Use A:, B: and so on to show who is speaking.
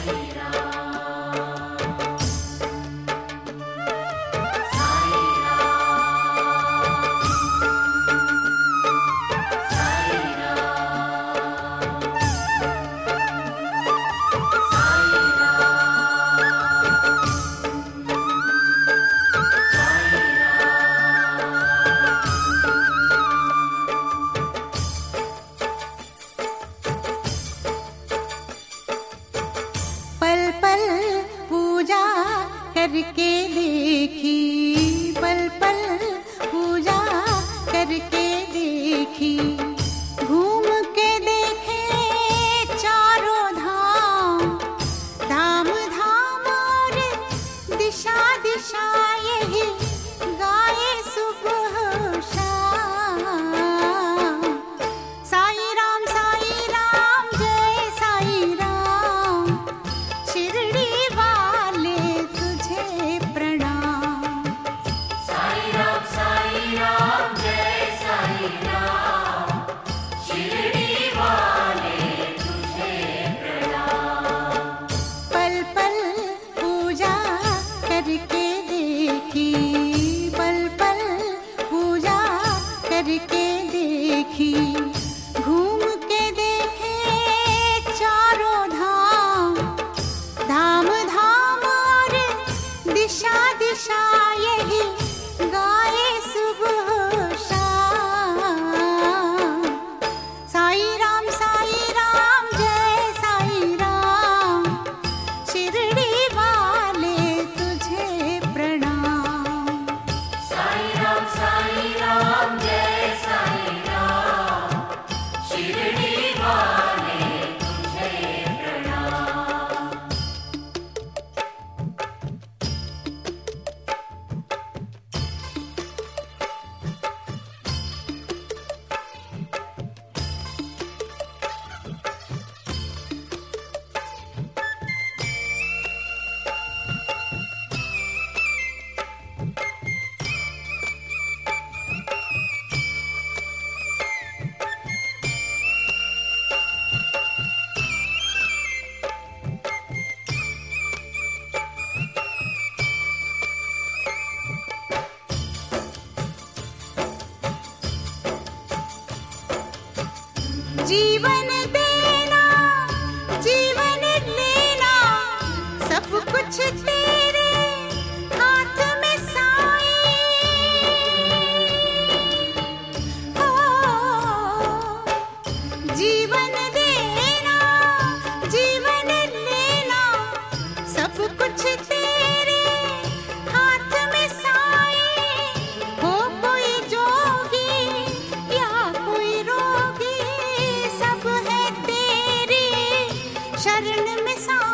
A: करके देखी, पल पल पूजा करके देखी, घूम के देखे चारों धाम, धाम धाम और दिशा दिशा यही गाए सुबह शाम। साई राम जय साई राम, शिरडी वाले तुझे प्रणाम।
B: साई राम जय साई राम, शिरडी वाले तुझे प्रणाम।
A: पल पल पूजा करके देखी, पल पल पूजा करके देखी, घूम के देखे चारों धाम, धाम धाम और दिशा दिशा यही गाए सुबह शाम। साई राम जय साई राम, शिरडी वाले तुझे प्रणाम।
B: साई राम जय साई राम, शिरडी वाले तुझे प्रणाम।
A: जीवन देना जीवन लेना सब कुछ तेरे हाथ में साईं। हो जीवन देना जीवन लेना सब कुछ तेरे हाथ में साईं। हो कोई जोगी या कोई रोगी, सब है तेरी शरण में साईं।